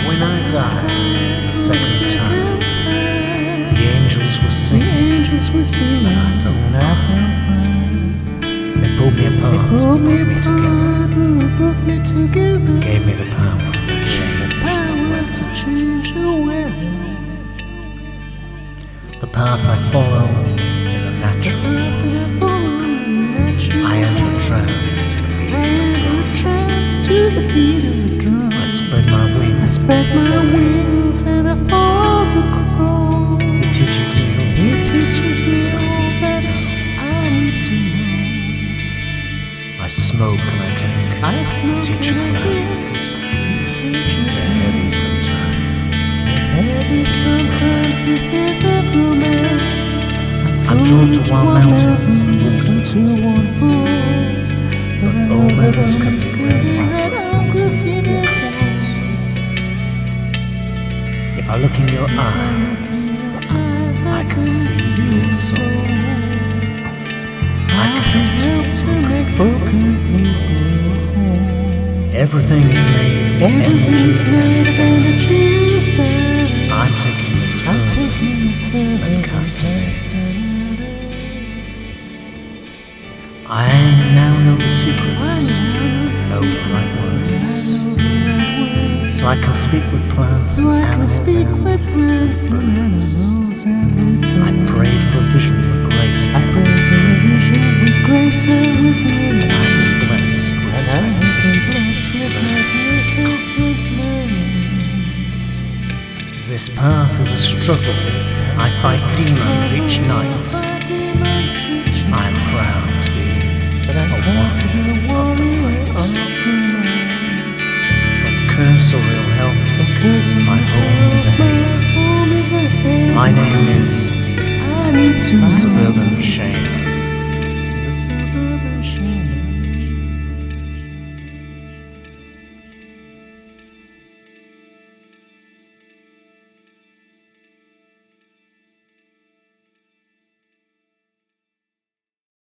when I died the second time, the angels were singing, but I felt fine. They pulled me apart, put me together, gave me the power to change the weather. The path I follow is a natural one. I enter a trance to the beat of the drum. I spread my wings and I follow the crow. He teaches me all that I need to know. I smoke and I drink, teaching plants. They're heavy sometimes. This is a romance. I'm drawn to wild mountains and waterfalls, but omens can be graffiti. If I look in your eyes, I can see your soul. I can help to make broken people. Everything is made of energy. I'm taking this further and casting. I now know the secrets, know the right words, so I can speak with plants and animals and birds. I prayed for a vision with grace and with and I've been blessed with this magnificent learning. This path is a struggle. I fight demons each night. I am proud to be a warrior of the night. From curse or ill health, my home is a haven. My name is Suburban Shame.